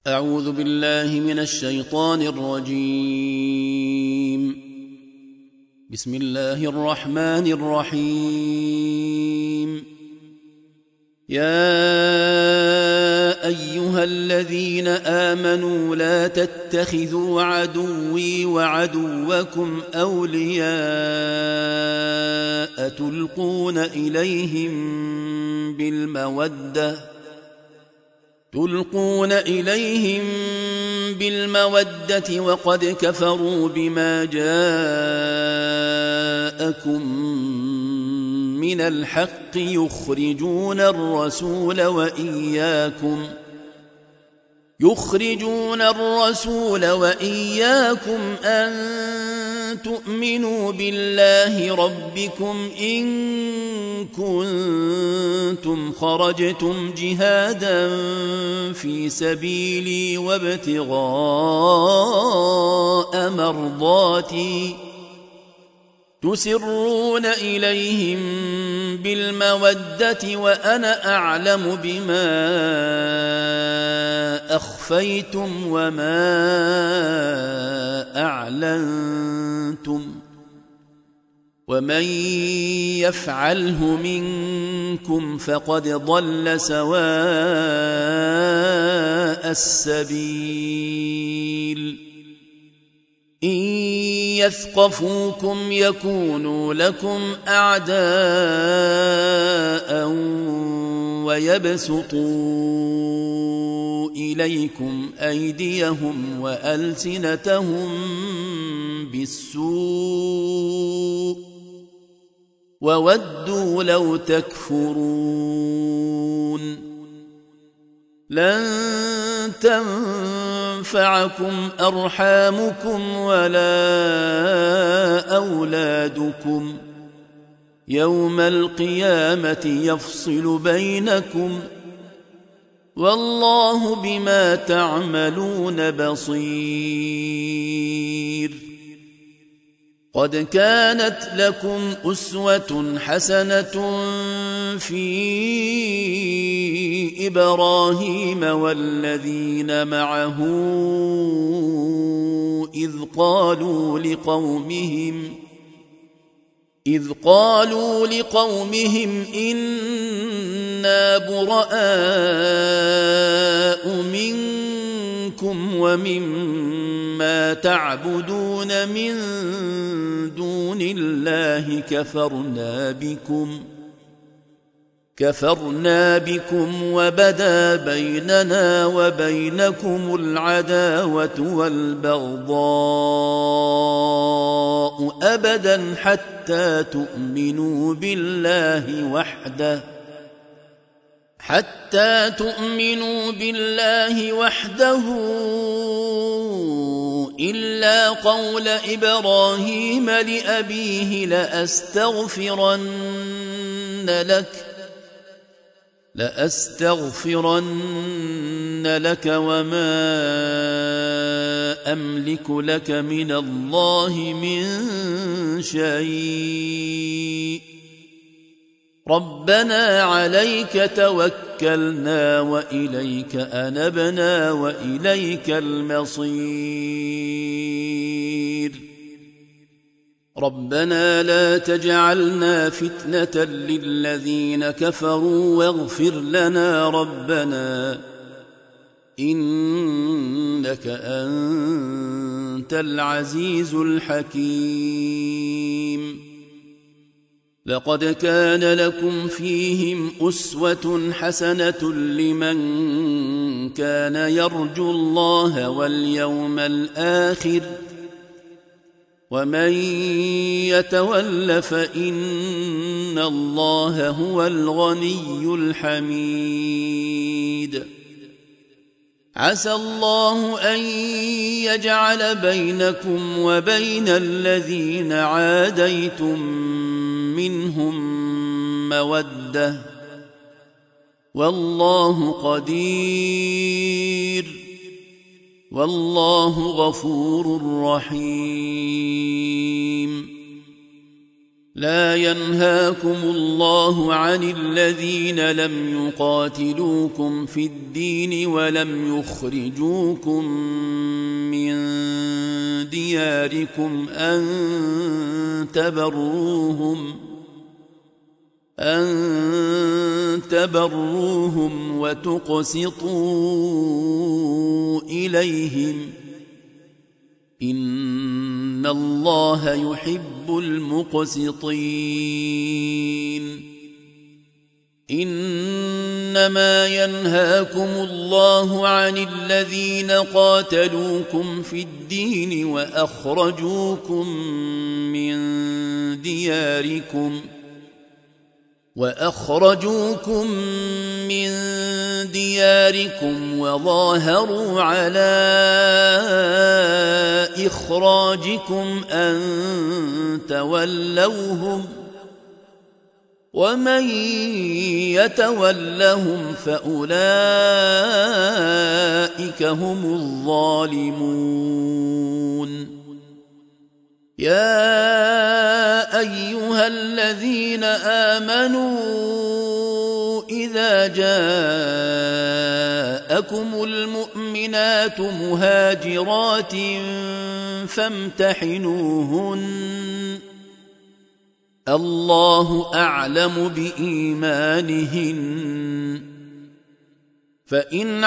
أعوذ بالله من الشيطان الرجيم. بسم الله الرحمن الرحيم. يا أيها الذين آمنوا لا تتخذوا عدوي وعدوكم أولياء تلقون إليهم بالمودة وقد كفروا بما جاءكم من الحق يخرجون الرسول وإياكم أن تؤمنوا بالله ربكم إن كنتم خرجتم جهادا في سبيلي وابتغاء مرضاتي تسرون إليهم بالمودة وأنا أعلم بما أخفيتم وما أعلنتم ومن يفعله منكم فقد ضل سواء السبيل. إن يثقفوكم يكونوا لكم أعداء ويبسطوا إليكم أيديهم وألسنتهم بالسوء وودوا لو تكفرون. لن تنفعكم أرحامكم ولا أولادكم يوم القيامة يفصل بينكم والله بما تعملون بصير. قد كانت لكم أسوة حسنة في إبراهيم والذين معه إذ قالوا لقومهم إنا براء منكم ومما تعبدون من دون الله كفرنا بكم وبدا بيننا وبينكم العداوة والبغضاء أبدا حتى تؤمنوا بالله وحده إلا قول إبراهيم لأبيه لأستغفرن لك وما أملك لك من الله من شيء ربنا عليك توكلنا وإليك أنبنا وإليك المصير. ربنا لا تجعلنا فتنة للذين كفروا واغفر لنا ربنا إنك أنت العزيز الحكيم. لقد كان لكم فيهم أسوة حسنة لمن كان يرجو الله واليوم الآخر ومن يتول فإن الله هو الغني الحميد. عسى الله أن يجعل بينكم وبين الذين عاديتم منهم مودة والله قدير والله غفور رحيم. لا ينهاكم الله عن الذين لم يقاتلوكم في الدين ولم يخرجوكم من دياركم أن تبروهم وتقسطوا إليهم إن الله يحب المقسطين إنما ينهاكم الله عن الذين قاتلوكم في الدين وأخرجوكم من دياركم وظاهروا على إخراجكم أن تولوهم ومن يتولهم فأولئك هم الظالمون يا أيها الذين آمنوا إذا جاءكم المؤمنات مهاجرات فامتحنوهن الله أعلم بإيمانهن فإن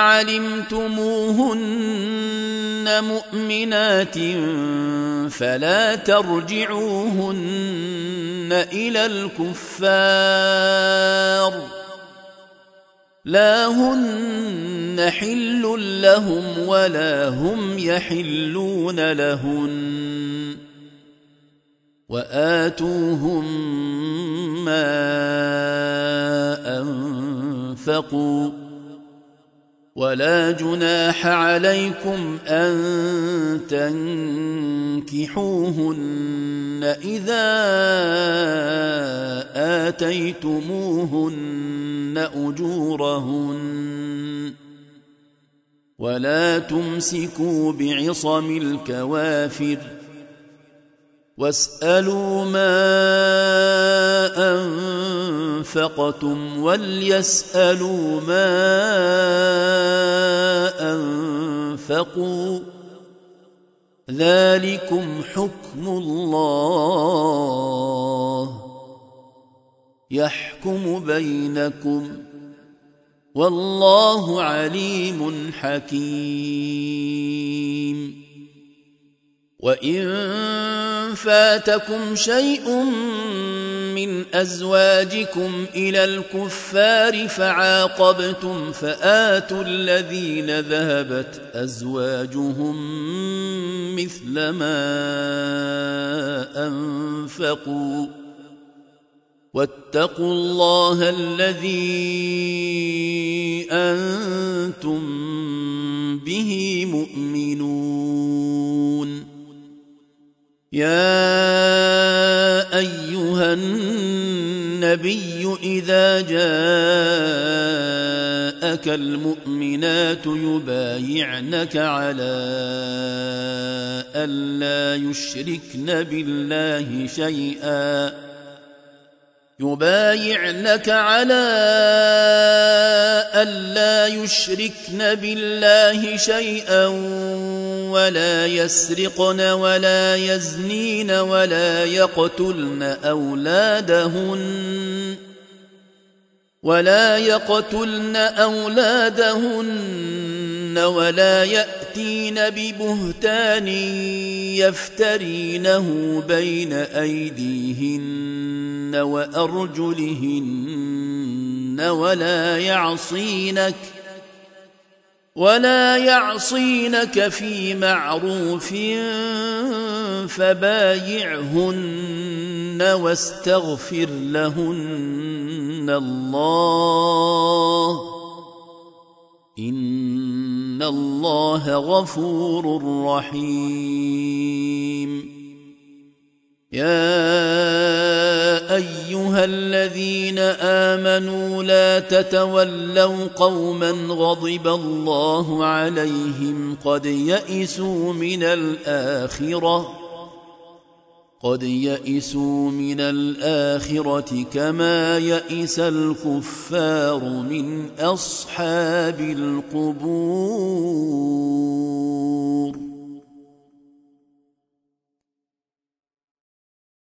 علمتموهن مؤمنات فلا ترجعوهن إلى الكفار لا هن حل لهم ولا هم يحلون لهن وآتوهم ما أنفقوا ولا جناح عليكم أن تنكحوهن إذا آتيتموهن أجورهن ولا تمسكوا بعصم الكوافر واسألوا ما أنفقتم وليسألوا ما أنفقوا ذلكم حكم الله يحكم بينكم والله عليم حكيم وإن فاتكم شيء من أزواجكم إلى الكفار فعاقبتم فآتوا الذين ذهبت أزواجهم مثل ما أنفقوا واتقوا الله الذي أنتم به مؤمنون يا أيها النبي إذا جاءك المؤمنات يبايعنك على ألا يشركن بالله شيئا ولا يسرقن ولا يزنين ولا يقتلن أولادهن ولا يأتين ببهتان يفترينه بين أيديهن وأرجلهن ولا يعصينك في معروف فبايعهن واستغفر لهن الله إن الله غفور رحيم يا أيها الذين آمنوا لا تتولوا قوما غضب الله عليهم قد يئسوا من الآخرة قد يئسوا من الآخرة كما يئس الكفار من أصحاب القبور.